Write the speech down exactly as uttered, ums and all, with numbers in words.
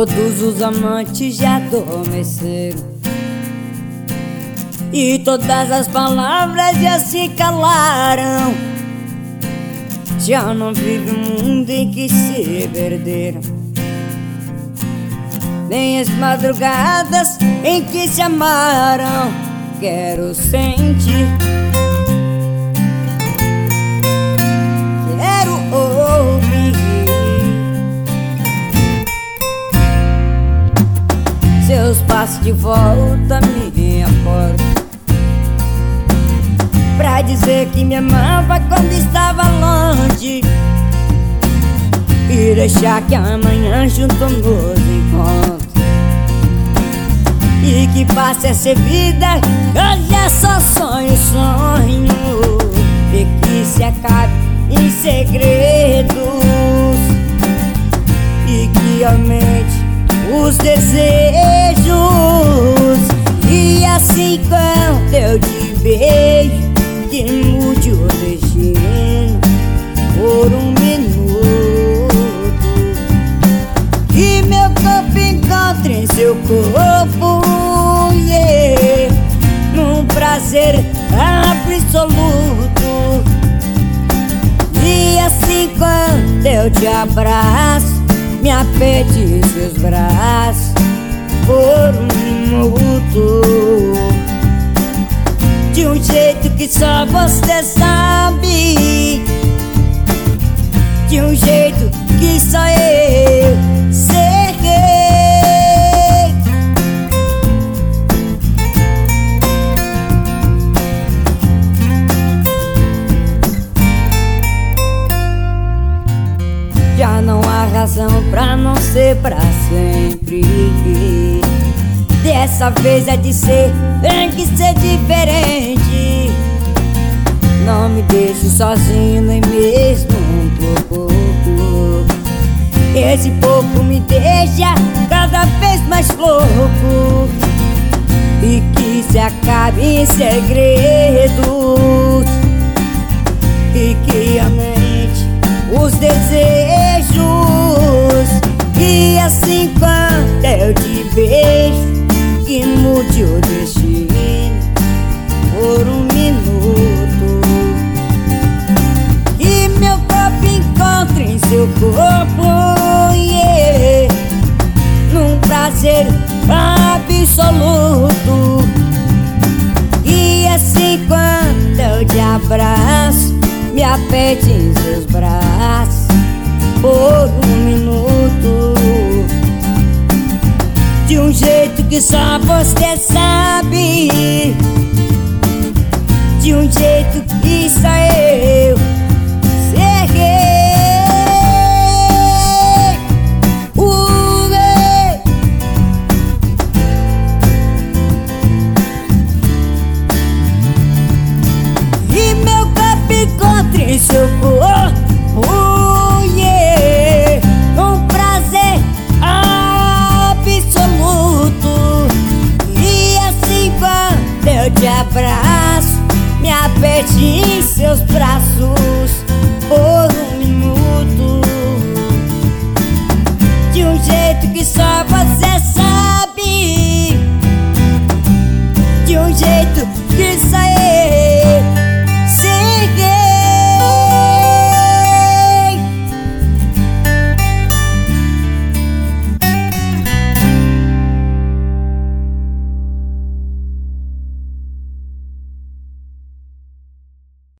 Todos os amantes já adormeceram e todas as palavras já se calaram. Já não vive um mundo em que se perderam, nem as madrugadas em que se amaram. Quero sentir, quero ouvir seus passos de volta à minha porta, pra dizer que me amava quando estava longe, e deixar que amanhã junto nos encontre, e que passe essa vida, hoje é só sonho, sonho, e que se acabe em segredos, e que aumente os desejos, e assim quando eu te beijo, que mude o destino por um minuto, que meu corpo encontre em seu corpo, yeah, num prazer absoluto. E assim quando eu te abraço, me aperte em seus braços por um minuto, de um jeito que só você sabe, de um jeito que só eu sei. Já não há razão pra não ser pra sempre. Dessa vez é de ser, tem que ser diferente. Não me deixe sozinho nem mesmo um pouco. Esse pouco me deixa cada vez mais louco, e que se acabe em segredos, e que aumente os desejos, e assim quando eu te beijo, que mude o destino por um minuto, e meu corpo encontre em seu corpo, yeah, num prazer absoluto. E assim quando eu te abraço, me aperte em seus braços por um minuto, de um jeito que só você sabe, de um jeito que só eu sei. E meu corpo encontre em seu corpo, yeah, um prazer absoluto. E assim quando eu te abraço, me aperte em seus braços por um minuto, de um jeito que só você sabe, de um jeito que só